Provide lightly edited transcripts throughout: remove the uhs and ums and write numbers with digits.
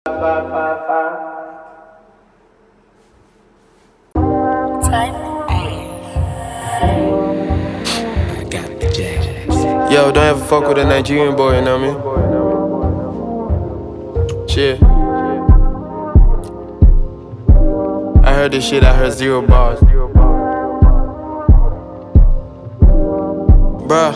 Yo, don't ever fuck with a Nigerian boy, you know what I mean? Shit. I heard this shit, I heard 0 bars. Bruh.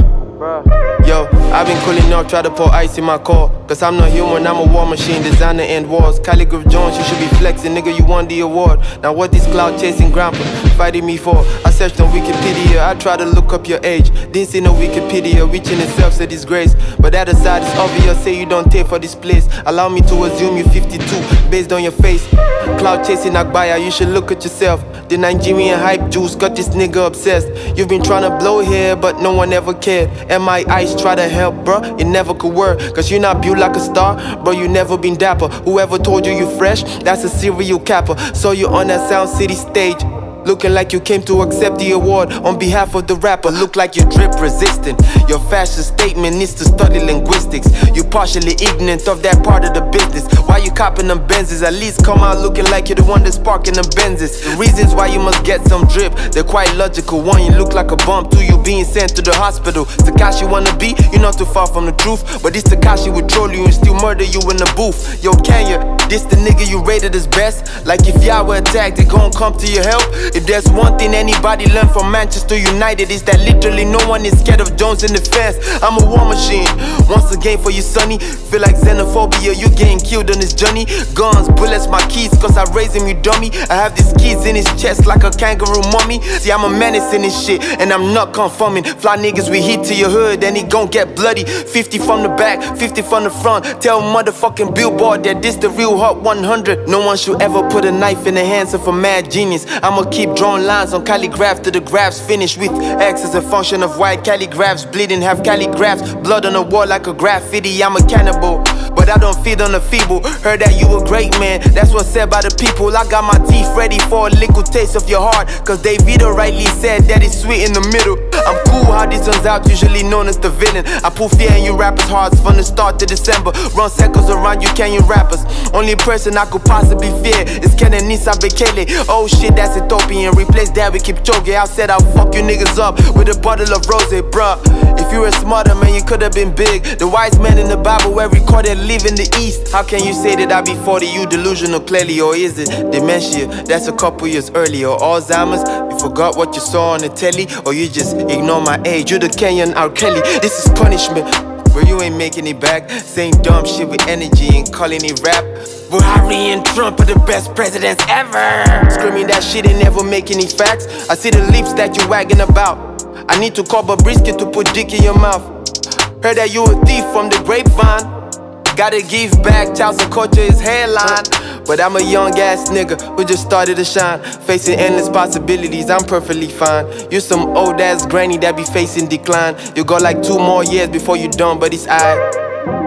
Yo, I've been cooling off, try to pour ice in my core. Cause I'm not human, I'm a war machine, designer end wars. Calligraph Jones, you should be flexing, nigga, you won the award. Now what this cloud chasing grandpa fighting me for? I searched on Wikipedia, I try to look up your age. Didn't see no Wikipedia, which in itself's a disgrace. But that aside, it's obvious, say you don't take for this place. Allow me to assume you're 52, based on your face. Cloud chasing Agbaya, you should look at yourself. The Nigerian hype juice got this nigga obsessed. You've been trying to blow here, but no one ever cared. And my eyes try to help, bruh, it never could work. Cause you not built like a star, bro, you never been dapper. Whoever told you you fresh, that's a serial capper. So you on that Sound City stage, looking like you came to accept the award on behalf of the rapper. Look like you're drip resistant. Your fashion statement needs to study linguistics. You partially ignorant of that part of the business. Why you copping them Benzes? At least come out looking like you're the one that's sparking them Benzes. The reasons why you must get some drip, they're quite logical. One, you look like a bump. Two, you being sent to the hospital. Tekashi wanna be, you're not too far from the truth. But this Tekashi would troll you and still murder you in the booth. Yo, Kenya, this the nigga you rated as best? Like if y'all were attacked, they gon' come to your help? If there's one thing anybody learned from Manchester United, is that literally no one is scared of Jones in the fence. I'm a war machine, once again for you sonny. Feel like xenophobia, you getting killed on this journey. Guns, bullets, my keys, cause I raised him, you dummy. I have these keys in his chest like a kangaroo mummy. See, I'm a menace in this shit, and I'm not conforming. Fly niggas, we hit to your hood, and he gon' get bloody. 50 from the back, 50 from the front. Tell motherfucking Billboard that this the real Hot 100. No one should ever put a knife in the hands of a mad genius. I'ma keep drawing lines on calligraph till the graphs finish with X as a function of white calligraphs bleeding, have calligraphs, blood on the wall like a graffiti. I'm a cannibal, but I don't feed on the feeble. Heard that you a great man, that's what's said by the people. I got my teeth ready for a liquid taste of your heart, cause Davido rightly said that it's sweet in the middle. I'm cool how this turns out, usually known as the villain. I pull fear in you rappers' hearts from the start to December. Run circles around you Kenyan rappers. Only person I could possibly fear is Kenenisa Bekele. Oh shit, that's Ethiopian. Replace that with Kipchoge. I said I'll fuck you niggas up with a bottle of rosé, bruh. If you were smarter, man, you could've been big. The wise man in the Bible were recorded live in the East. How can you say that I be 40, you delusional clearly? Or is it dementia, that's a couple years earlier? Or Alzheimer's, you forgot what you saw on the telly? Or you just ignore my age, you the Kenyan R. Kelly. This is punishment, but you ain't making it back. Saying dumb shit with energy and calling it rap. Buhari and Trump are the best presidents ever. Screaming that shit ain't never make any facts. I see the lips that you wagging about. I need to call Bobrisky to put dick in your mouth. Heard that you a thief from the grapevine. Gotta give back, child support his hairline. But I'm a young ass nigga who just started to shine. Facing endless possibilities, I'm perfectly fine. You some old ass granny that be facing decline. You got like 2 more years before you done, but it's aight.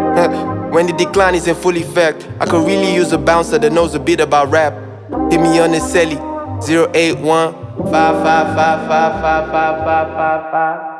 When the decline is in full effect, I could really use a bouncer that knows a bit about rap. Hit me on the celly, 081 555 5555.